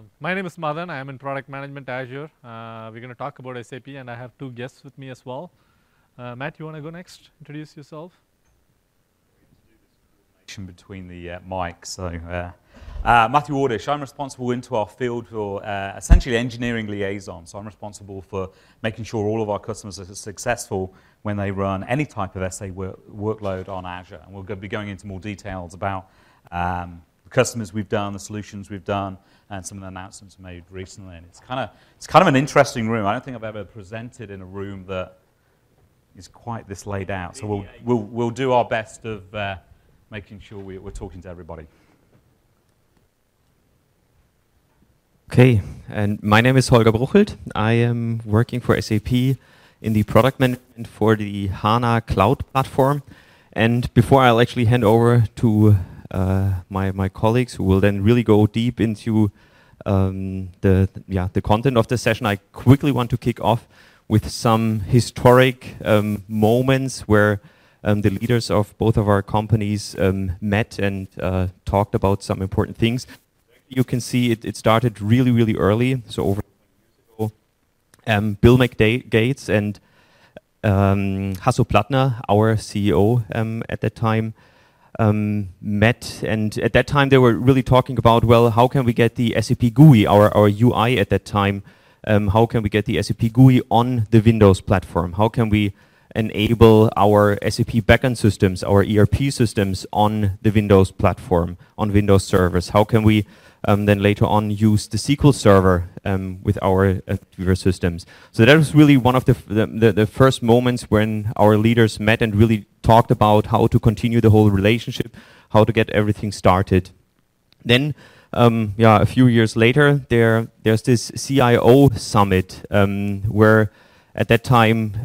My name is Madan. I am in Product Management Azure. We're going to talk about SAP, and I have two guests with me as well. Matt, you want to go next? Introduce yourself. Between the mics. So, Matthew Ordish, I'm responsible into our field for essentially engineering liaison. So I'm responsible for making sure all of our customers are successful when they run any type of SA workload on Azure. And we'll be going into more details about the customers we've done, the solutions we've done, and some of the announcements made recently. And it's kind of an interesting room. I don't think I've ever presented in a room that is quite this laid out. So we'll do our best of making sure we're talking to everybody. Okay, and my name is Holger Bruchelt. I am working for SAP in the product management for the HANA Cloud platform. And before I'll actually hand over to my colleagues who will then really go deep into the content of the session, I quickly want to kick off with some historic moments where the leaders of both of our companies met and talked about some important things. You can see it started really, really early, so over 20 years ago. Bill McGates and Hasso Plattner, our CEO at that time, met, and at that time they were really talking about, well, how can we get the SAP GUI, our UI at that time, how can we get the SAP GUI on the Windows platform? How can we enable our SAP backend systems, our ERP systems on the Windows platform, on Windows servers? How can we then later on use the SQL Server with our Viewer systems? So that was really one of the first moments when our leaders met and really talked about how to continue the whole relationship, how to get everything started. Then, a few years later, there's this CIO summit where at that time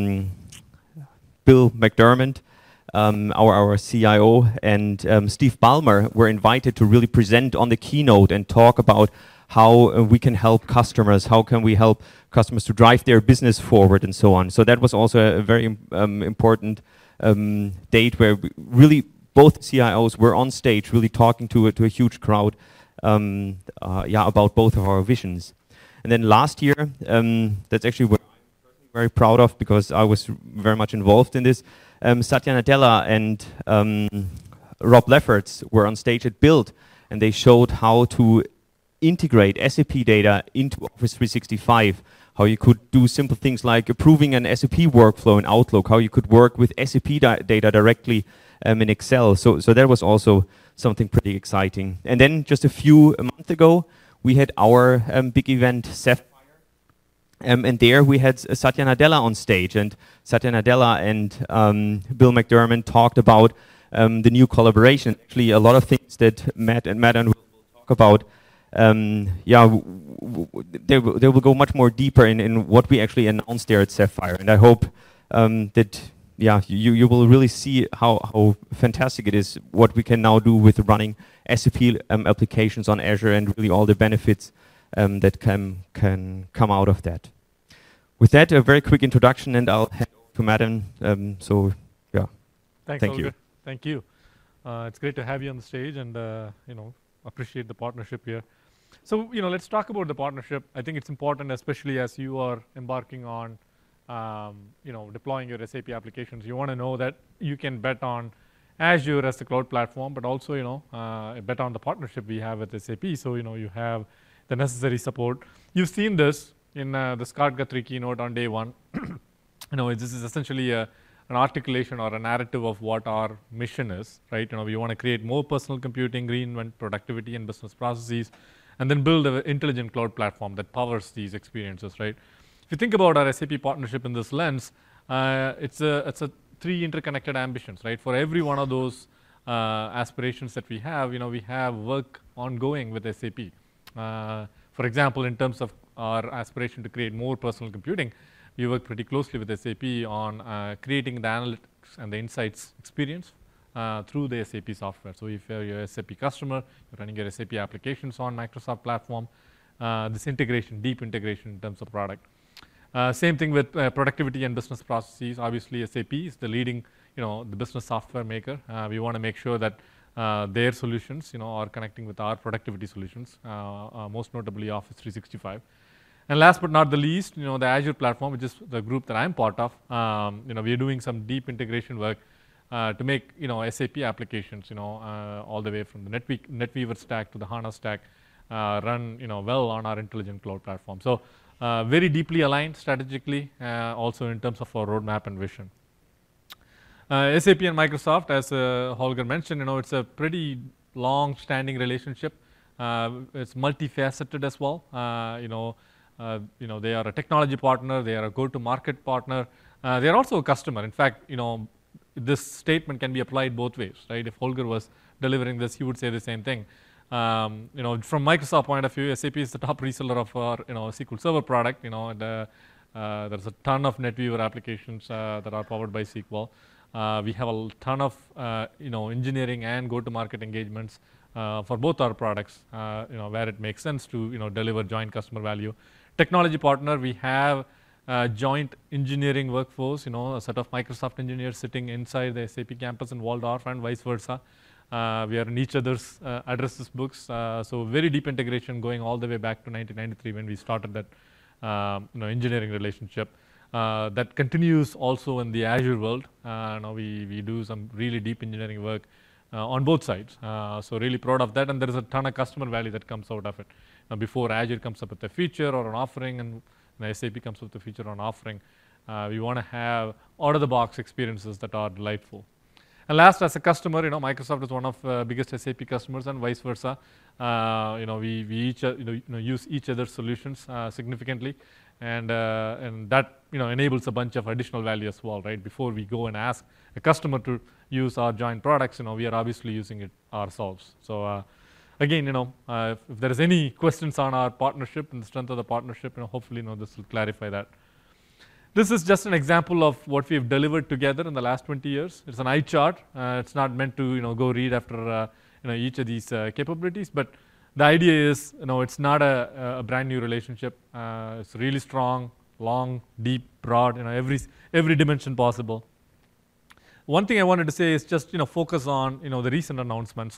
Bill McDermott, our CIO, and Steve Ballmer were invited to really present on the keynote and talk about how we can help customers, how can we help customers to drive their business forward and so on. So that was also a very important date where really both CIOs were on stage really talking to a huge crowd about both of our visions. And then last year, that's actually what I'm very proud of because I was very much involved in this. Satya Nadella and Rob Lefferts were on stage at Build, and they showed how to integrate SAP data into Office 365, how you could do simple things like approving an SAP workflow in Outlook, how you could work with SAP data directly in Excel. So that was also something pretty exciting. And then just a month ago, we had our big event, Sapphire. And there we had Satya Nadella on stage, and Satya Nadella and Bill McDermott talked about the new collaboration. Actually, a lot of things that Matt and will talk about. They will go much more deeper in what we actually announced there at Sapphire, and I hope that you will really see how fantastic it is what we can now do with running SAP applications on Azure and really all the benefits that can come out of that. With that, a very quick introduction, and I'll hand over to Madan. Thank you. Thank you. It's great to have you on the stage, and appreciate the partnership here. So let's talk about the partnership. I think it's important, especially as you are embarking on deploying your SAP applications. You want to know that you can bet on Azure as the cloud platform, but also bet on the partnership we have with SAP. So you have the necessary support. You've seen this in the Scott Guthrie keynote on day one. This is essentially an articulation or a narrative of what our mission is, right? We want to create more personal computing, reinvent productivity and business processes, and then build an intelligent cloud platform that powers these experiences, right? If you think about our SAP partnership in this lens, it's a three interconnected ambitions, right? For every one of those aspirations that we have work ongoing with SAP. For example, in terms of our aspiration to create more personal computing, we work pretty closely with SAP on creating the analytics and the insights experience through the SAP software. So if you're a SAP customer, you're running your SAP applications on Microsoft platform, this integration, deep integration in terms of product. Same thing with productivity and business processes. Obviously, SAP is the leading, the business software maker. We want to make sure that their solutions, or connecting with our productivity solutions, most notably Office 365. And last but not the least, the Azure platform, which is the group that I'm part of. We are doing some deep integration work to make SAP applications, all the way from the NetWeaver stack to the HANA stack, run well on our intelligent cloud platform. So very deeply aligned strategically, also in terms of our roadmap and vision. SAP and Microsoft, as Holger mentioned, it's a pretty long-standing relationship. It's multifaceted as well. They are a technology partner. They are a go-to-market partner. They are also a customer. In fact, this statement can be applied both ways, right? If Holger was delivering this, he would say the same thing. From Microsoft point of view, SAP is the top reseller of our SQL Server product. There's a ton of NetWeaver applications that are powered by SQL. We have a ton of engineering and go-to-market engagements for both our products, where it makes sense to deliver joint customer value. Technology partner, we have joint engineering workforce, a set of Microsoft engineers sitting inside the SAP campus in Waldorf and vice versa. We are in each other's addresses books, so very deep integration going all the way back to 1993 when we started that engineering relationship. That continues also in the Azure world. Now we do some really deep engineering work on both sides. So really proud of that, and there is a ton of customer value that comes out of it. Before Azure comes up with a feature or an offering, and SAP comes up with a feature or an offering, we want to have out-of-the-box experiences that are delightful. And last, as a customer, Microsoft is one of the biggest SAP customers, and vice versa. We each use each other's solutions significantly, and that enables a bunch of additional value as well, right? Before we go and ask a customer to use our joint products, we are obviously using it ourselves. So again, if there is any questions on our partnership and the strength of the partnership, hopefully this will clarify that. This is just an example of what we've delivered together in the last 20 years. It's an eye chart. It's not meant to go read after each of these capabilities, but the idea is it's not a brand new relationship. It's really strong, long, deep, broad, every dimension possible. One thing I wanted to say is just focus on the recent announcements.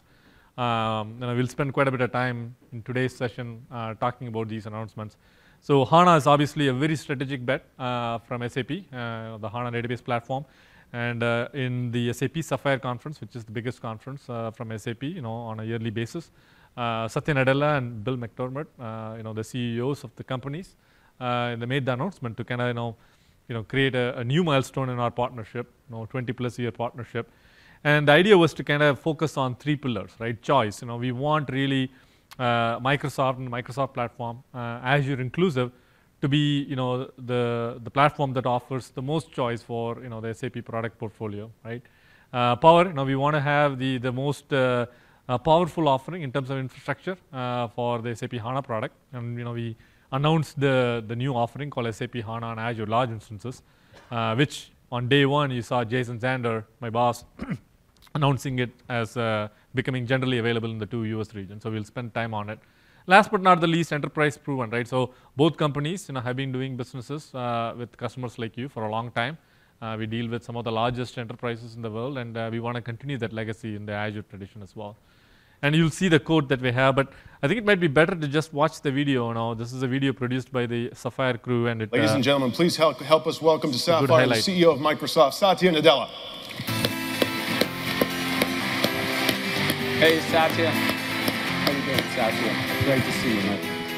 We'll spend quite a bit of time in today's session talking about these announcements. So HANA is obviously a very strategic bet from SAP, the HANA database platform. And in the SAP Sapphire conference, which is the biggest conference from SAP, on a yearly basis, Satya Nadella and Bill McDermott, the CEOs of the companies, they made the announcement to kind of create a new milestone in our partnership, 20+ year partnership. And the idea was to kind of focus on 3 pillars, right? Choice. We want really Microsoft and Microsoft platform, Azure inclusive, to be the platform that offers the most choice for the SAP product portfolio, right? Power. We want to have the most powerful offering in terms of infrastructure for the SAP HANA product, and we announced the new offering called SAP HANA on Azure Large Instances, which on day one you saw Jason Zander, my boss, announcing it as becoming generally available in the 2 US regions. So we'll spend time on it. Last but not the least, enterprise proven, right? So both companies have been doing businesses with customers like you for a long time. We deal with some of the largest enterprises in the world, and we want to continue that legacy in the Azure tradition as well. And you'll see the code that we have, but I think it might be better to just watch the video now. This is a video produced by the Sapphire crew, and it, ladies and gentlemen, please help us welcome to Sapphire the CEO of Microsoft, Satya Nadella. Hey, Satya. How you doing, Satya? Great to see you, man.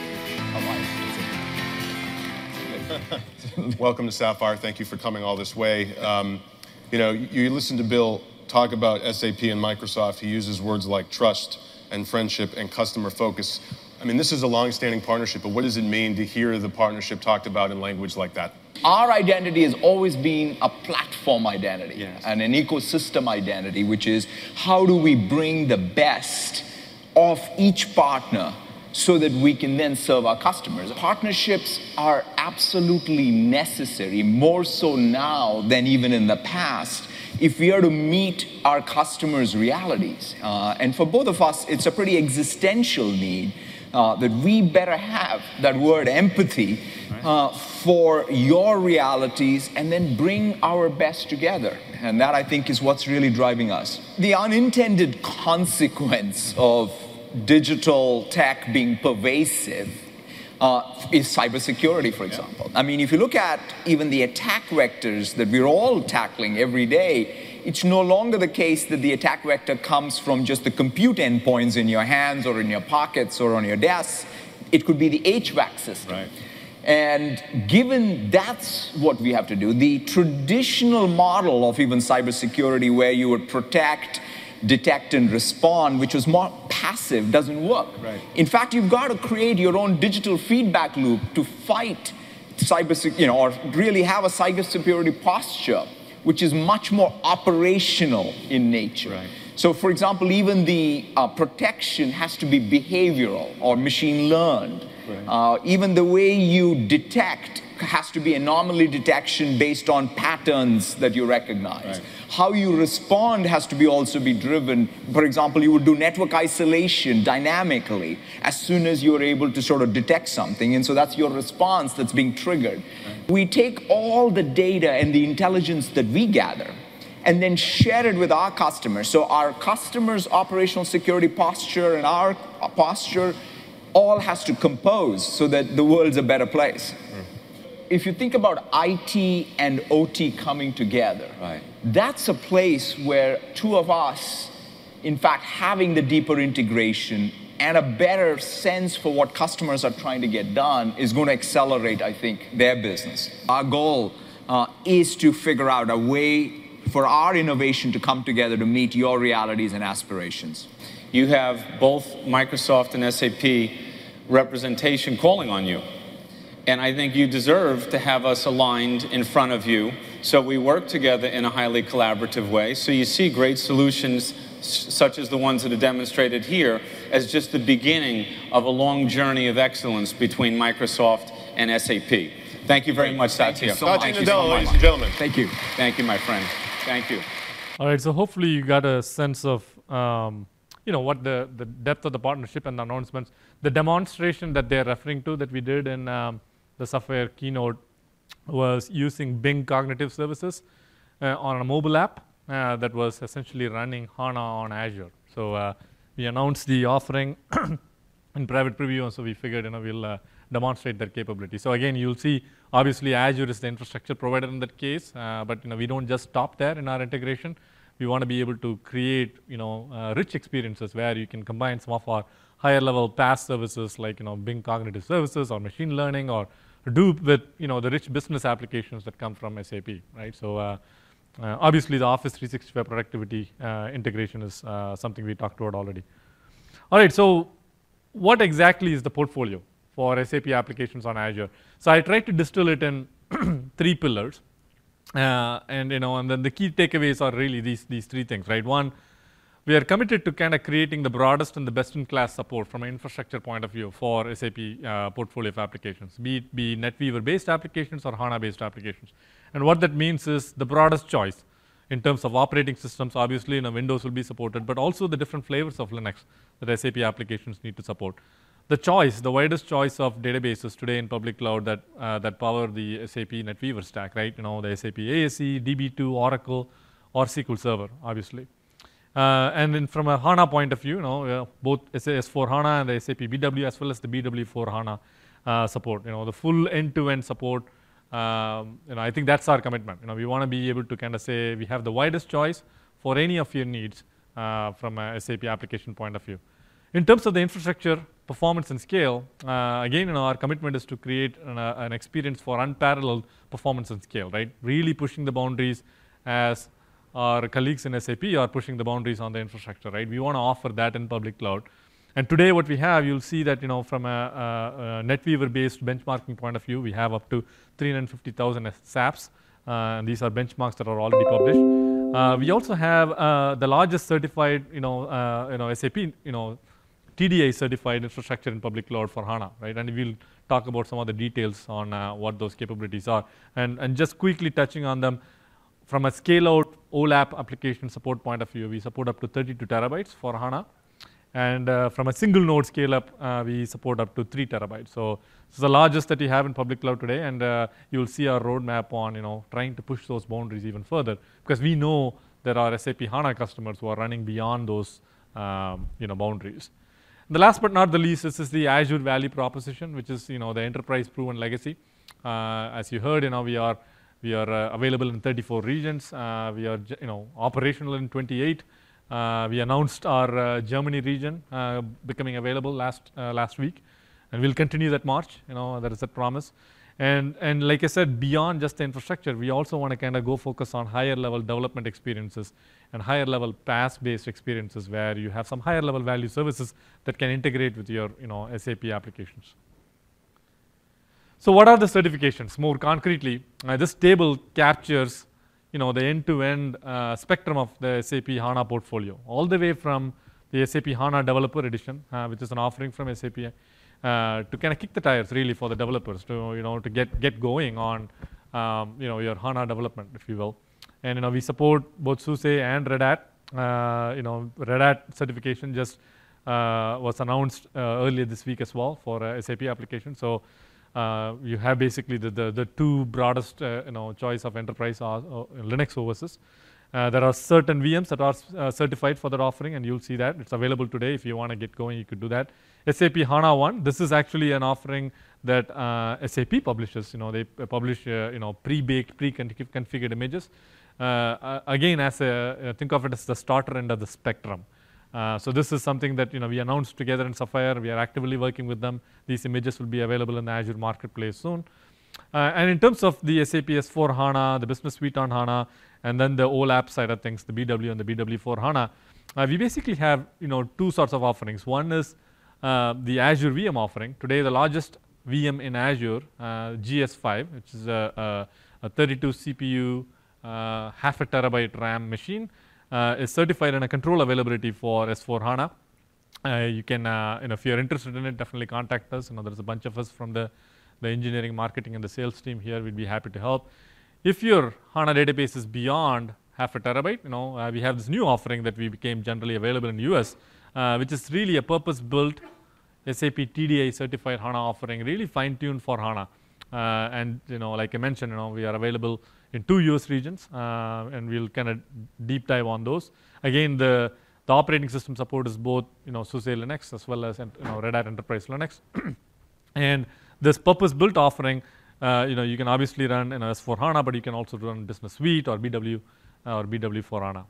How are you? Welcome to Sapphire. Thank you for coming all this way. You listen to Bill talk about SAP and Microsoft. He uses words like trust and friendship and customer focus. I mean, this is a long-standing partnership, but what does it mean to hear the partnership talked about in language like that? Our identity has always been a platform identity, and an ecosystem identity, which is how do we bring the best of each partner so that we can then serve our customers. Partnerships are absolutely necessary, more so now than even in the past, if we are to meet our customers' realities. And for both of us, it's a pretty existential need that we better have that word empathy for your realities and then bring our best together. And that, I think, is what's really driving us. The unintended consequence of digital tech being pervasive is cybersecurity, for example. I mean, if you look at even the attack vectors that we're all tackling every day, it's no longer the case that the attack vector comes from just the compute endpoints in your hands or in your pockets or on your desks. It could be the HVAC system. Right. And given that's what we have to do, the traditional model of even cybersecurity where you would protect, detect, and respond, which was more passive, doesn't work. Right. In fact, you've got to create your own digital feedback loop to fight cybersecurity, or really have a cybersecurity posture, which is much more operational in nature. Right. So, for example, even the protection has to be behavioral or machine learned. Right. Even the way you detect has to be anomaly detection based on patterns that you recognize. Right. How you respond has to be also be driven. For example, you would do network isolation dynamically as soon as you're able to sort of detect something. And so that's your response that's being triggered. Right. We take all the data and the intelligence that we gather and then share it with our customers. So our customers' operational security posture and our posture all has to compose so that the world's a better place. If you think about IT and OT coming together, right, that's a place where two of us, in fact, having the deeper integration and a better sense for what customers are trying to get done is going to accelerate, I think, their business. Our goal is to figure out a way for our innovation to come together to meet your realities and aspirations. You have both Microsoft and SAP representation calling on you. And I think you deserve to have us aligned in front of you so we work together in a highly collaborative way. So you see great solutions such as the ones that are demonstrated here as just the beginning of a long journey of excellence between Microsoft and SAP. Thank you very much, Satya. Satya Nadella, ladies and gentlemen. Thank you. Thank you, my friend. Thank you. All right, so hopefully you got a sense of what the depth of the partnership and the announcements. The demonstration that they're referring to that we did in the Sapphire keynote was using Bing Cognitive Services on a mobile app that was essentially running HANA on Azure. So we announced the offering in private preview, and so we figured we'll demonstrate that capability. So again, you'll see, obviously Azure is the infrastructure provider in that case, but we don't just stop there in our integration. We want to be able to create rich experiences where you can combine some of our higher level PaaS services like Bing Cognitive Services or machine learning or Hadoop with the rich business applications that come from SAP, right? So obviously the Office 365 productivity integration is something we talked about already. All right, so what exactly is the portfolio for SAP applications on Azure? So I tried to distill it in 3 pillars. And then the key takeaways are really these 3 things, right? One, we are committed to kind of creating the broadest and the best-in-class support from an infrastructure point of view for SAP portfolio of applications, be NetWeaver-based applications or HANA-based applications. And what that means is the broadest choice in terms of operating systems. Obviously, Windows will be supported, but also the different flavors of Linux that SAP applications need to support. The widest choice of databases today in public cloud that power the SAP NetWeaver stack, right? The SAP ASE, DB2, Oracle, or SQL Server, obviously. And then from a HANA point of view, both S4 HANA and the SAP BW as well as the BW4 HANA support. The full end-to-end support. I think that's our commitment. We want to be able to kind of say we have the widest choice for any of your needs from a SAP application point of view. In terms of the infrastructure, performance, and scale, again, our commitment is to create an experience for unparalleled performance and scale, right? Really pushing the boundaries as our colleagues in SAP are pushing the boundaries on the infrastructure, right? We want to offer that in public cloud. And today what we have, you'll see that, from a NetWeaver-based benchmarking point of view, we have up to 350,000 SAPs. And these are benchmarks that are already published. We also have the largest certified, SAP, TDI certified infrastructure in public cloud for HANA, right? And we'll talk about some of the details on what those capabilities are. And just quickly touching on them, from a scale-out OLAP application support point of view, we support up to 32 terabytes for HANA. And from a single node scale up, we support up to 3 terabytes. So this is the largest that we have in public cloud today, and you'll see our roadmap on trying to push those boundaries even further, because we know there are SAP HANA customers who are running beyond those boundaries. The last but not the least, this is the Azure value proposition, which is the enterprise proven legacy. As you heard, we are available in 34 regions. We are operational in 28. We announced our Germany region becoming available last week, and we'll continue that march. That is a promise. And like I said, beyond just the infrastructure, we also want to kind of go focus on higher level development experiences and higher level PaaS-based experiences where you have some higher level value services that can integrate with your SAP applications. So what are the certifications? More concretely, this table captures the end-to-end spectrum of the SAP HANA portfolio, all the way from the SAP HANA Developer Edition, which is an offering from SAP, to kind of kick the tires really for the developers to get going on your HANA development, if you will. And we support both SUSE and Red Hat. Red Hat certification just was announced earlier this week as well for SAP application. So you have basically the two broadest choice of enterprise Linux OSs. There are certain VMs that are certified for that offering, and you'll see that. It's available today. If you want to get going, you could do that. SAP HANA One, this is actually an offering that SAP publishes. They publish pre-baked, pre-configured images. Again, think of it as the starter end of the spectrum. So this is something that we announced together in Sapphire. We are actively working with them. These images will be available in the Azure Marketplace soon. And in terms of the SAP S4 HANA, the Business Suite on HANA, and then the OLAP side of things, the BW and the BW4 HANA, we basically have two sorts of offerings. One is the Azure VM offering. Today, the largest VM in Azure, GS5, which is a 32 CPU, half a terabyte RAM machine, is certified in a control availability for S4 HANA. You can, if you're interested in it, definitely contact us. There's a bunch of us from the engineering, marketing, and the sales team here. We'd be happy to help. If your HANA database is beyond half a terabyte, we have this new offering that we became generally available in the US, which is really a purpose-built SAP TDI certified HANA offering, really fine-tuned for HANA. And like I mentioned, we are available in 2 US regions, and we'll kind of deep dive on those. Again, the operating system support is both SUSE Linux as well as Red Hat Enterprise Linux. And this purpose-built offering, you can obviously run S4 HANA, but you can also run Business Suite or BW or BW4 HANA.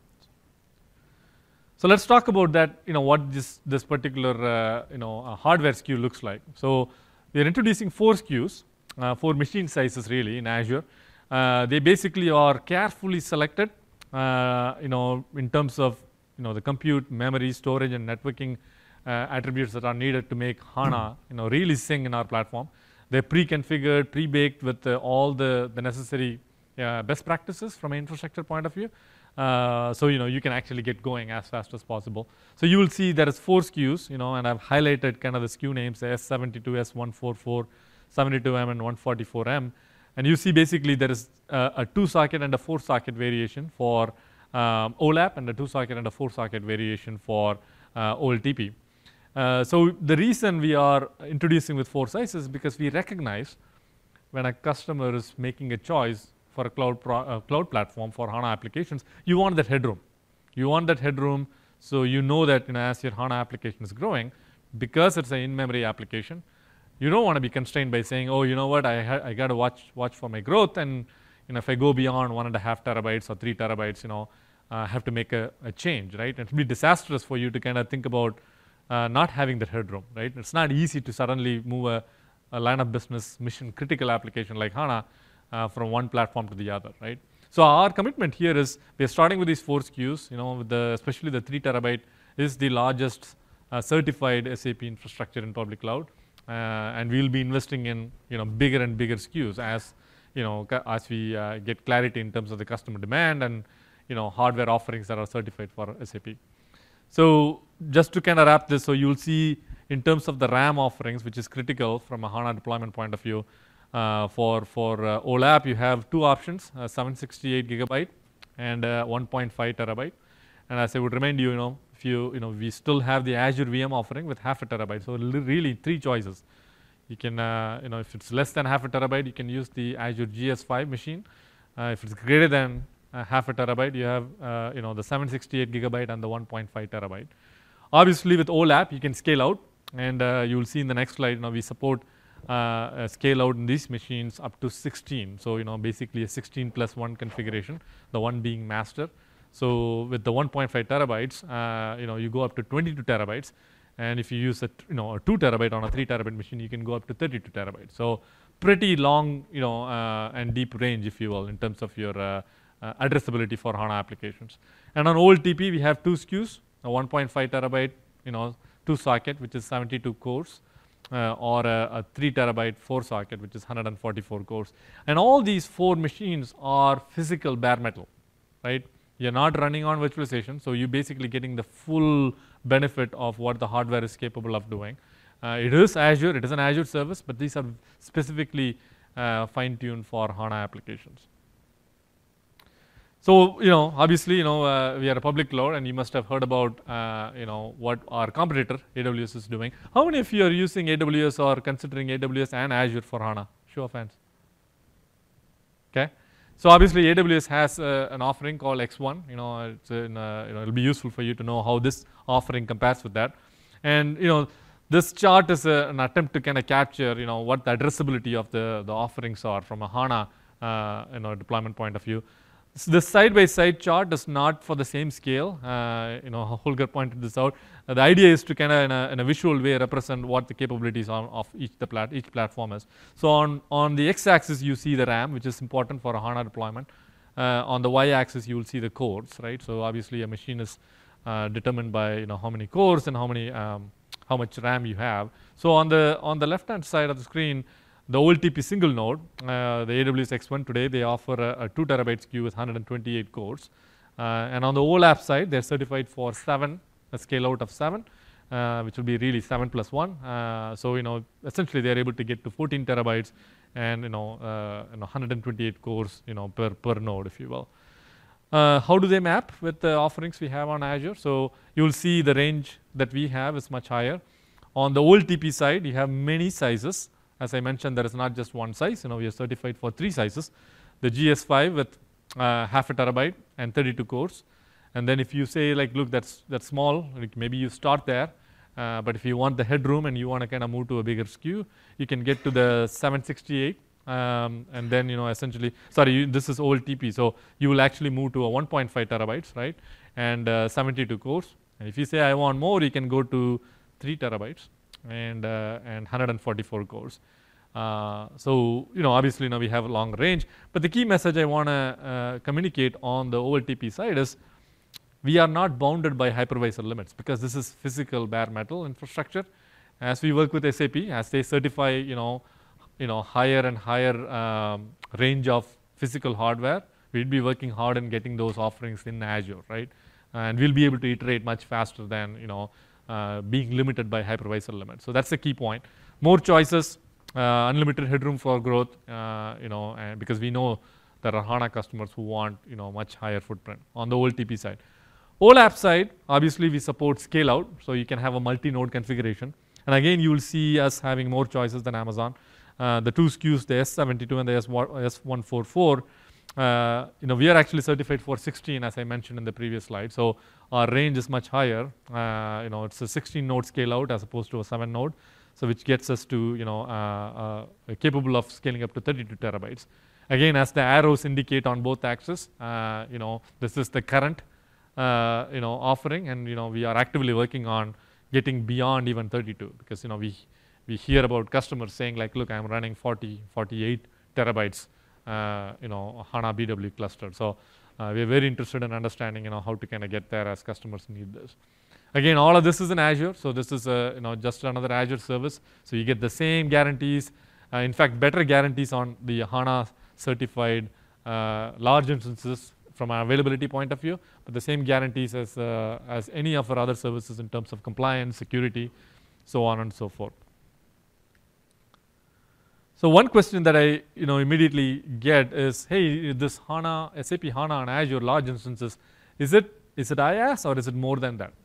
So let's talk about that. What this particular hardware SKU looks like. So we are introducing 4 SKUs, 4 machine sizes really in Azure. They basically are carefully selected, in terms of the compute, memory, storage, and networking attributes that are needed to make HANA really sing in our platform. They're pre-configured, pre-baked with all the necessary best practices from an infrastructure point of view. So you can actually get going as fast as possible. So you will see there is 4 SKUs, and I've highlighted kind of the SKU names: S72, S144, 72M, and 144M. And you see basically there is a 2-socket and a 4-socket variation for OLAP, and a 2-socket and a 4-socket variation for OLTP. So the reason we are introducing with 4 sizes is because we recognize when a customer is making a choice for a cloud platform for HANA applications, you want that headroom. You want that headroom so that as your HANA application is growing, because it's an in-memory application, you don't want to be constrained by saying, oh, you know what, I got to watch for my growth, and if I go beyond 1.5 terabytes or 3 terabytes, I have to make a change, right? It will be disastrous for you to kind of think about not having that headroom, right? It's not easy to suddenly move a line of business mission critical application like HANA from one platform to the other, right? So our commitment here is we're starting with these 4 SKUs, with especially the 3 terabyte is the largest certified SAP infrastructure in public cloud. And we'll be investing in bigger and bigger SKUs as we get clarity in terms of the customer demand and hardware offerings that are certified for SAP. So just to kind of wrap this, so you'll see in terms of the RAM offerings, which is critical from a HANA deployment point of view, for OLAP you have 2 options: 768 gigabyte and 1.5 terabyte. And as I would remind you, if we still have the Azure VM offering with half a terabyte. So really 3 choices. You can, if it's less than half a terabyte, you can use the Azure GS5 machine. If it's greater than half a terabyte, you have, the 768 gigabyte and the 1.5 terabyte. Obviously, with OLAP, you can scale out, and you will see in the next slide, we support scale out in these machines up to 16. So, basically a 16 plus 1 configuration, the 1 being master. So, with the 1.5 terabytes, you go up to 22 terabytes. And if you use a 2 terabyte on a 3 terabyte machine, you can go up to 32 terabytes. So, pretty long, and deep range, if you will, in terms of your addressability for HANA applications. And on OLTP, we have 2 SKUs, a 1.5 terabyte, 2 socket, which is 72 cores, or a 3 terabyte 4 socket, which is 144 cores. And all these 4 machines are physical bare metal, right? You're not running on virtualization, so you're basically getting the full benefit of what the hardware is capable of doing. It is Azure, it is an Azure service, but these are specifically fine-tuned for HANA applications. So, obviously, we are a public cloud, and you must have heard about, what our competitor, AWS, is doing. How many of you are using AWS or considering AWS and Azure for HANA? Show of hands. Okay. So, obviously, AWS has an offering called X1. It'll be useful for you to know how this offering compares with that. And, this chart is an attempt to kind of capture, what the addressability of the offerings are from a HANA, deployment point of view. So this side-by-side chart is not for the same scale. Holger pointed this out. The idea is to kind of, in a visual way, represent what the capabilities of each platform is. So on the x-axis, you see the RAM, which is important for a HANA deployment. On the y-axis, you will see the cores, right? So obviously, a machine is determined by how many cores and how much RAM you have. So on the left-hand side of the screen, the OLTP single node, the AWS X1 today, they offer a 2 terabyte SKU with 128 cores. And on the OLAP side, they're certified for 7, a scale out of 7, which will be really 7 plus 1. So, essentially they're able to get to 14 terabytes and, 128 cores, per node, if you will. How do they map with the offerings we have on Azure? So, you'll see the range that we have is much higher. On the OLTP side, you have many sizes. As I mentioned, there is not just one size. We are certified for 3 sizes. The GS5 with half a terabyte and 32 cores. And then if you say, like, look, that's small, like maybe you start there. But if you want the headroom and you want to kind of move to a bigger SKU, you can get to the 768. And then, essentially, this is OLTP. So you will actually move to a 1.5 terabytes, right? And 72 cores. And if you say I want more, you can go to 3 terabytes. And 144 cores. So, obviously, we have a long range. But the key message I want to communicate on the OLTP side is we are not bounded by hypervisor limits because this is physical bare metal infrastructure. As we work with SAP, as they certify, higher and higher range of physical hardware, we'll be working hard in getting those offerings in Azure, right? And we'll be able to iterate much faster than, being limited by hypervisor limits. So that's the key point. More choices, unlimited headroom for growth, and because we know there are HANA customers who want, much higher footprint on the OLTP side. OLAP side, obviously we support scale out, so you can have a multi-node configuration. And again, you will see us having more choices than Amazon. The 2 SKUs, the S72 and the S144, we are actually certified for 16, as I mentioned in the previous slide. So our range is much higher. It's a 16 node scale out as opposed to a 7 node. So which gets us to, capable of scaling up to 32 terabytes. Again, as the arrows indicate on both axes, this is the current, offering, and we are actively working on getting beyond even 32 because we hear about customers saying like, look, I'm running 40, 48 terabytes. HANA BW cluster. So we're very interested in understanding, how to kind of get there as customers need this. Again, all of this is in Azure. So this is, just another Azure service. So you get the same guarantees. In fact, better guarantees on the HANA certified large instances from an availability point of view, but the same guarantees as any of our other services in terms of compliance, security, so on and so forth. So one question that I immediately get is, hey, this HANA, SAP HANA and Azure large instances, is it IaaS or is it more than that?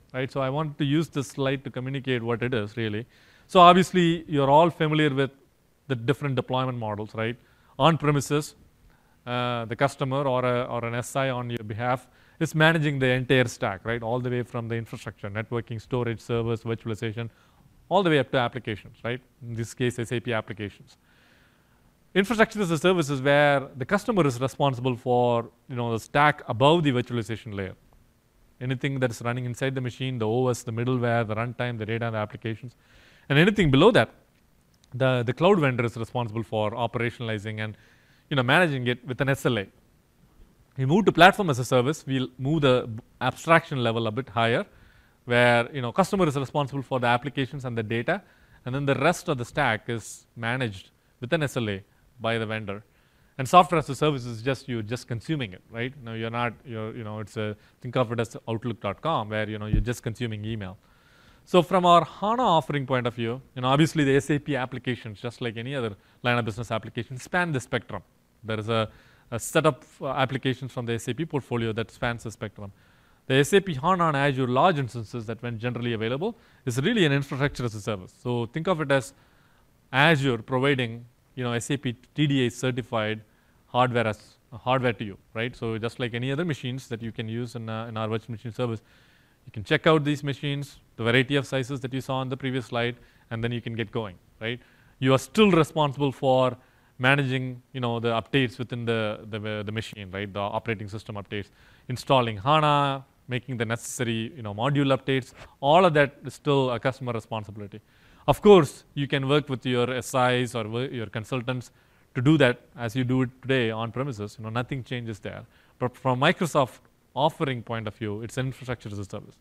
right? So I want to use this slide to communicate what it is really. So obviously, you're all familiar with the different deployment models, right? On premises, the customer or an SI on your behalf is managing the entire stack, right? All the way from the infrastructure, networking, storage, servers, virtualization, all the way up to applications, right? In this case, SAP applications. Infrastructure as a service is where the customer is responsible for, the stack above the virtualization layer. Anything that is running inside the machine, the OS, the middleware, the runtime, the data, the applications, and anything below that, the cloud vendor is responsible for operationalizing and managing it with an SLA. We move to platform as a service. We'll move the abstraction level a bit higher, where customer is responsible for the applications and the data, and then the rest of the stack is managed with an SLA by the vendor. And software as a service is you're just consuming it, right? Now you're not, think of it as Outlook.com, where you're just consuming email. So from our HANA offering point of view, obviously the SAP applications, just like any other line of business application, span the spectrum. There is a set of applications from the SAP portfolio that spans the spectrum. The SAP HANA on Azure large instances that when generally available is really an infrastructure as a service. So think of it as Azure providing, SAP TDA certified hardware to you, right? So just like any other machines that you can use in our virtual machine service, you can check out these machines, the variety of sizes that you saw on the previous slide, and then you can get going, right? You are still responsible for managing, the updates within the machine, right? The operating system updates, installing HANA, making the necessary, module updates. All of that is still a customer responsibility. Of course, you can work with your SIs or your consultants to do that as you do it today on premises. Nothing changes there. But from Microsoft offering point of view, it's infrastructure as a service.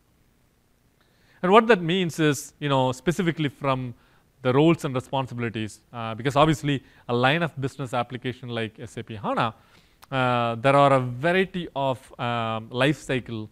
And what that means is, specifically from the roles and responsibilities, because obviously a line of business application like SAP HANA, there are a variety of life cycle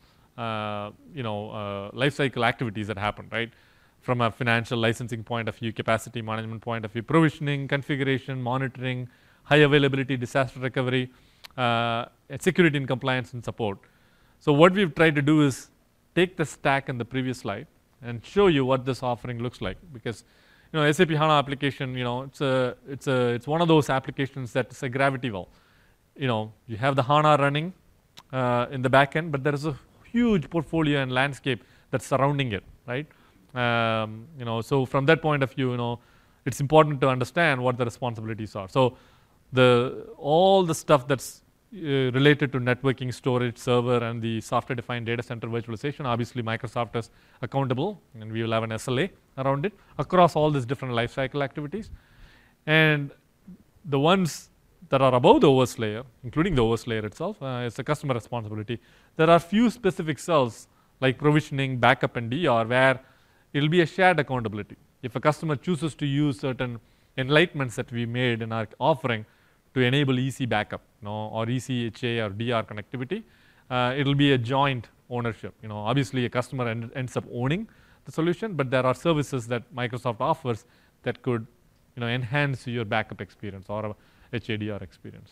activities that happen, right? From a financial licensing point of view, capacity management point of view, provisioning, configuration, monitoring, high availability, disaster recovery, security and compliance and support. So what we've tried to do is take the stack in the previous slide and show you what this offering looks like, because SAP HANA application, it's one of those applications that's a gravity well. You have the HANA running in the back end, but there is a huge portfolio and landscape that's surrounding it, right? So from that point of view, it's important to understand what the responsibilities are. So all the stuff that's related to networking, storage, server, and the software-defined data center virtualization, obviously Microsoft is accountable, and we will have an SLA around it across all these different lifecycle activities. And the ones that are above the OS layer, including the OS layer itself, it's a customer responsibility. There are few specific cells like provisioning, backup, and DR where it will be a shared accountability. If a customer chooses to use certain enlightenments that we made in our offering to enable EC backup, or ECHA or DR connectivity, it will be a joint ownership. Obviously a customer ends up owning the solution, but there are services that Microsoft offers that could, enhance your backup experience or a HADR experience.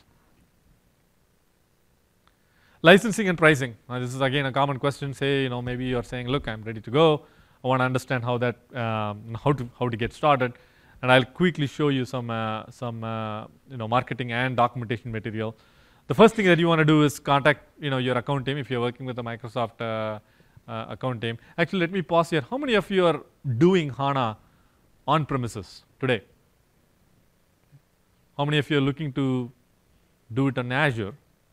Licensing and pricing. This is again a common question. Say, maybe you're saying, look, I'm ready to go. I want to understand how that, how to get started. And I'll quickly show you some marketing and documentation material. The first thing that you want to do is contact your account team if you're working with the Microsoft account team. Actually, let me pause here. How many of you are doing HANA on premises today? How many of you are looking to do it on Azure?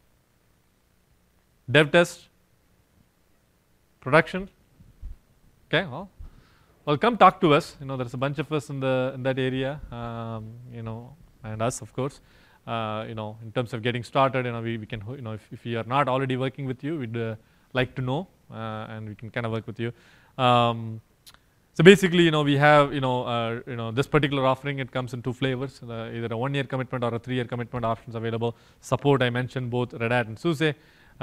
Dev test? Production? Okay, well, come talk to us. There's a bunch of us in that area, and us, of course. In terms of getting started, we can, if we are not already working with you, we'd like to know, and we can kind of work with you. So basically, we have, this particular offering. It comes in two flavors: either a 1-year commitment or a 3-year commitment options available. Support, I mentioned both Red Hat and SUSE.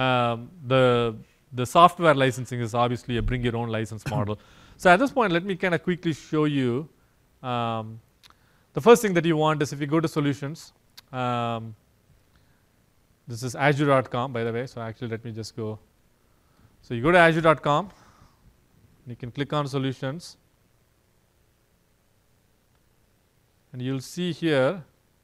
The software licensing is obviously a bring your own license model. So at this point, let me kind of quickly show you. The first thing that you want is if you go to solutions. This is azure.com, by the way. So actually, let me just go. So you go to azure.com. You can click on solutions, and you'll see here,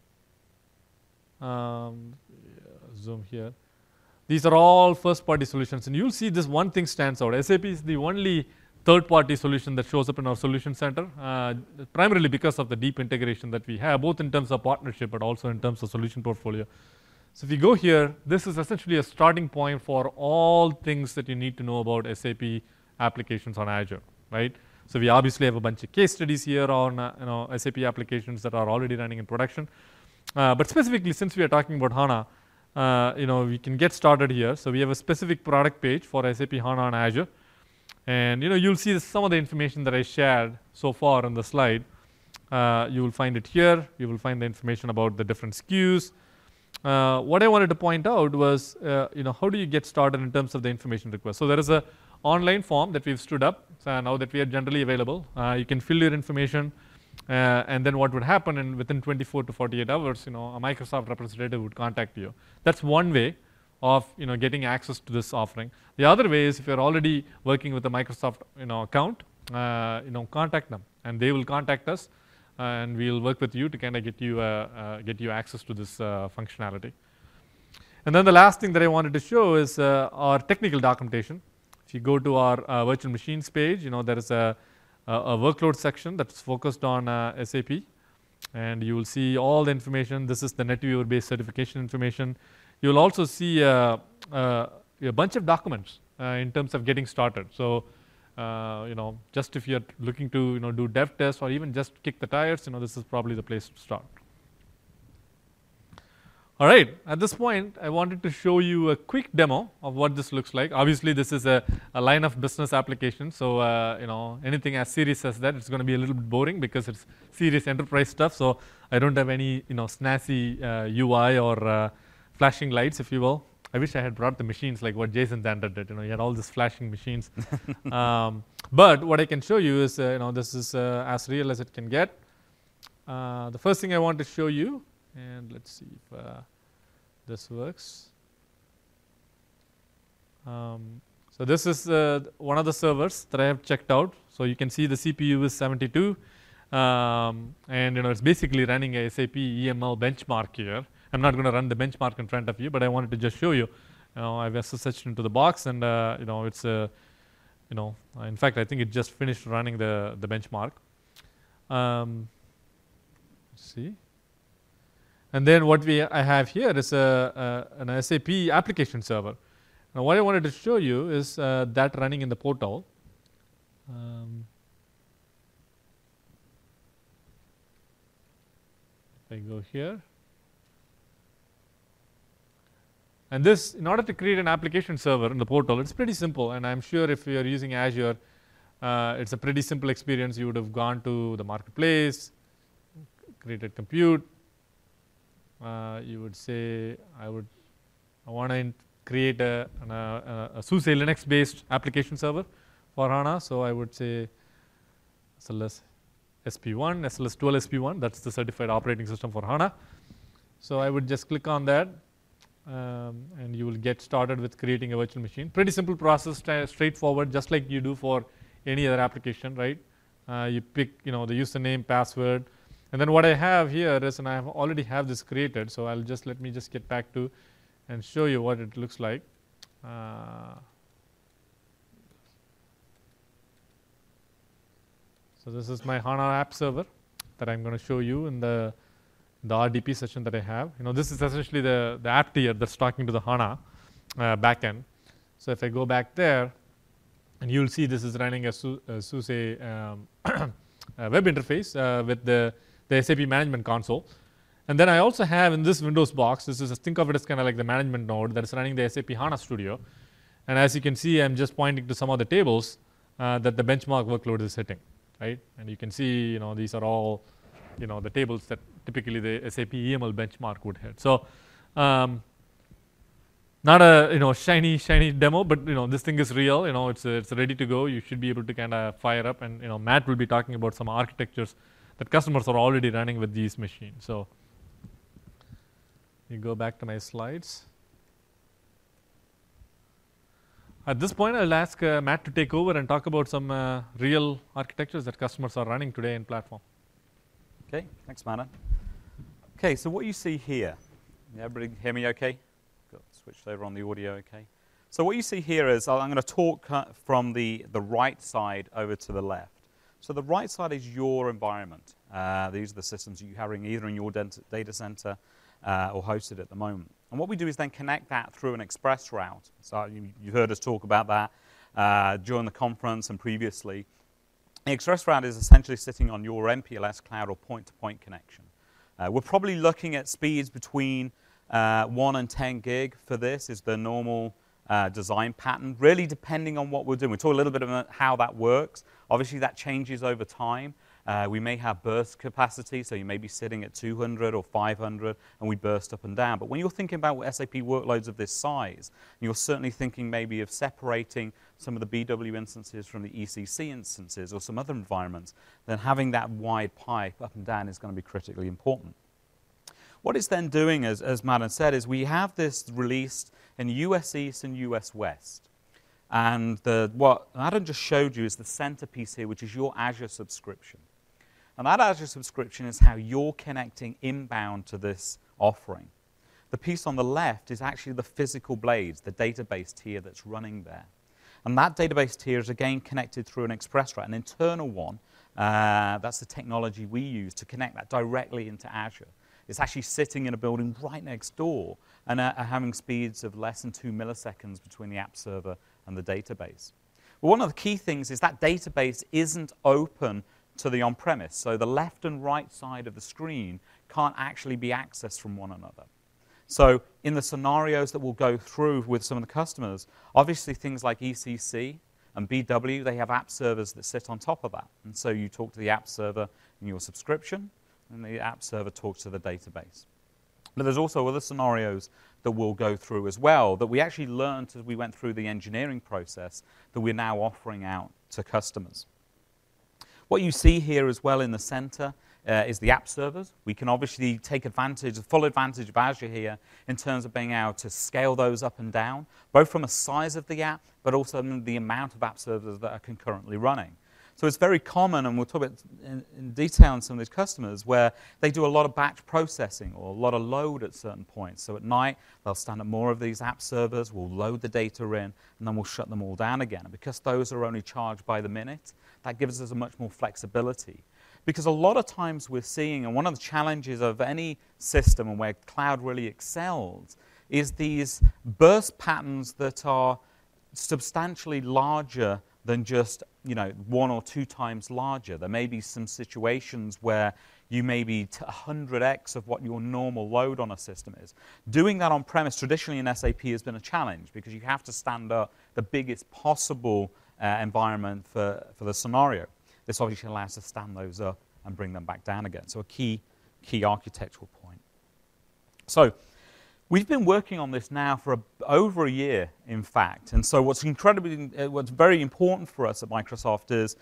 zoom here. These are all first-party solutions, and you'll see this one thing stands out. SAP is the only third-party solution that shows up in our solution center, primarily because of the deep integration that we have, both in terms of partnership, but also in terms of solution portfolio. So if you go here, this is essentially a starting point for all things that you need to know about SAP applications on Azure, right? So we obviously have a bunch of case studies here on SAP applications that are already running in production. But specifically, since we are talking about HANA, we can get started here. So we have a specific product page for SAP HANA on Azure. And you'll see some of the information that I shared so far on the slide. You will find it here. You will find the information about the different SKUs. What I wanted to point out was, how do you get started in terms of the information request? So there is a online form that we've stood up now that we are generally available. You can fill your information, and then what would happen within 24 to 48 hours, a Microsoft representative would contact you. That's one way of getting access to this offering. The other way is if you're already working with a Microsoft account, contact them, and they will contact us, and we'll work with you to kind of get you access to this functionality. And then the last thing that I wanted to show is our technical documentation. If you go to our virtual machines page, there is a workload section that's focused on SAP, and you will see all the information. This is the NetWeaver-based certification information. You'll also see a bunch of documents in terms of getting started. So, just if you're looking to do dev tests or even just kick the tires, this is probably the place to start. All right, at this point, I wanted to show you a quick demo of what this looks like. Obviously, this is a line of business application, so anything as serious as that, it's going to be a little bit boring because it's serious enterprise stuff. So I don't have any snazzy UI or flashing lights, if you will. I wish I had brought the machines like what Jason Zander did. You had all these flashing machines. But what I can show you is, this is as real as it can get. The first thing I want to show you, and let's see if this works. So this is one of the servers that I have checked out. So you can see the CPU is 72, and it's basically running a SAP EML benchmark here. I'm not going to run the benchmark in front of you, but I wanted to just show you. I've SSH'd into the box, and it's in fact, I think it just finished running the benchmark. Let's see. And then what I have here is an SAP application server. Now, what I wanted to show you is that running in the portal. If I go here. And this, in order to create an application server in the portal, it's pretty simple. And I'm sure if you're using Azure, it's a pretty simple experience. You would have gone to the marketplace, created compute. You would say, I want to create a SUSE Linux-based application server for HANA. So I would say SLS SP1, SLS 12 SP1. That's the certified operating system for HANA. So I would just click on that, and you will get started with creating a virtual machine. Pretty simple process, straightforward, just like you do for any other application, right? You pick, the username, password. And then what I have here is, and I already have this created, so let me just get back to and show you what it looks like. So this is my HANA app server that I'm going to show you in the RDP session that I have. This is essentially the app tier that's talking to the HANA backend. So if I go back there, and you'll see this is running a SUSE web interface with the SAP management console. And then I also have in this Windows box, think of it as kind of like the management node that is running the SAP HANA Studio. And as you can see, I'm just pointing to some of the tables that the benchmark workload is hitting, right? And you can see, these are all, the tables that typically the SAP EML benchmark would hit. So not a shiny demo, but this thing is real. It's ready to go. You should be able to kind of fire up, and Matt will be talking about some architectures that customers are already running with these machines. So you go back to my slides. At this point, I'll ask Matt to take over and talk about some real architectures that customers are running today in platform. Okay, thanks, Manan. Okay, so what you see here, everybody hear me okay? Got switched over on the audio okay. So what you see here is, I'm going to talk from the right side over to the left. So the right side is your environment. These are the systems you're having either in your data center or hosted at the moment. And what we do is then connect that through an express route. So you heard us talk about that during the conference and previously. The express route is essentially sitting on your MPLS cloud or point-to-point connection. We're probably looking at speeds between 1 and 10 gig for this is the normal design pattern, really depending on what we're doing. We'll talk a little bit about how that works. Obviously, that changes over time. We may have burst capacity, so you may be sitting at 200 or 500, and we burst up and down. But when you're thinking about SAP workloads of this size, you're certainly thinking maybe of separating some of the BW instances from the ECC instances or some other environments, then having that wide pipe up and down is going to be critically important. What it's then doing, as Madan said, is we have this released in US East and US West. And what Madan just showed you is the centerpiece here, which is your Azure subscription. And that Azure subscription is how you're connecting inbound to this offering. The piece on the left is actually the physical blades, the database tier that's running there. And that database tier is again connected through an express route, an internal one. That's the technology we use to connect that directly into Azure. It's actually sitting in a building right next door and having speeds of less than 2 milliseconds between the app server and the database. But one of the key things is that database isn't open to the on-premise. So the left and right side of the screen can't actually be accessed from one another. So in the scenarios that we'll go through with some of the customers, obviously things like ECC and BW, they have app servers that sit on top of that. And so you talk to the app server in your subscription, and the app server talks to the database. But there's also other scenarios that we'll go through as well that we actually learned as we went through the engineering process that we're now offering out to customers. What you see here as well in the center is the app servers. We can obviously take advantage, full advantage of Azure here in terms of being able to scale those up and down, both from a size of the app, but also the amount of app servers that are concurrently running. So it's very common, and we'll talk about in detail on some of these customers, where they do a lot of batch processing or a lot of load at certain points. So at night, they'll stand up more of these app servers, we'll load the data in, and then we'll shut them all down again. And because those are only charged by the minute, that gives us a much more flexibility. Because a lot of times we're seeing, and one of the challenges of any system and where cloud really excels, is these burst patterns that are substantially larger than just 1 or 2 times larger. There may be some situations where you may be 100x of what your normal load on a system is. Doing that on-premise traditionally in SAP has been a challenge because you have to stand up the biggest possible environment for the scenario. This obviously allows us to stand those up and bring them back down again. So a key architectural point. So we've been working on this now for over a year, in fact. And so what's very important for us at Microsoft is,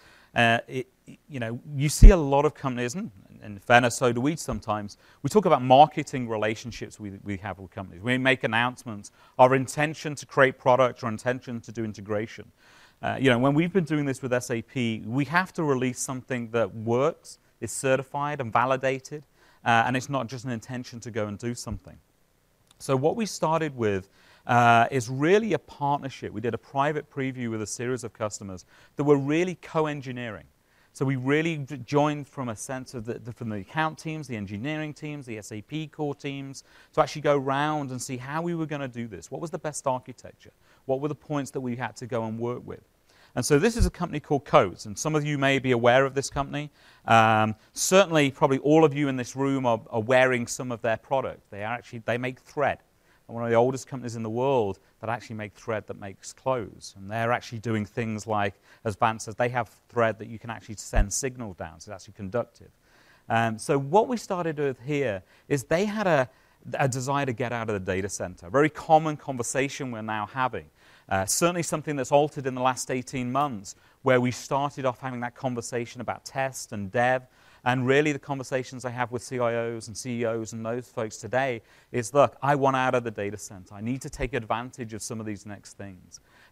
you see a lot of companies, and in fairness, so do we sometimes, we talk about marketing relationships we have with companies. We make announcements, our intention to create products, our intention to do integration. When we've been doing this with SAP, we have to release something that works, is certified and validated, and it's not just an intention to go and do something. So what we started with is really a partnership. We did a private preview with a series of customers that were really co-engineering. So we really joined from a sense of from the account teams, the engineering teams, the SAP core teams, to actually go around and see how we were going to do this. What was the best architecture? What were the points that we had to go and work with? And so this is a company called Codes, and some of you may be aware of this company. Certainly, probably all of you in this room are wearing some of their product. They make thread. They're one of the oldest companies in the world that actually make thread that makes clothes. And they're actually doing things like, as Vance says, they have thread that you can actually send signal down, so it's actually conductive. So what we started with here is they had a desire to get out of the data center. A very common conversation we're now having. Certainly something that's altered in the last 18 months, where we started off having that conversation about test and dev, and really the conversations I have with CIOs and CEOs and those folks today is, look, I want out of the data center. I need to take advantage of some of these next things.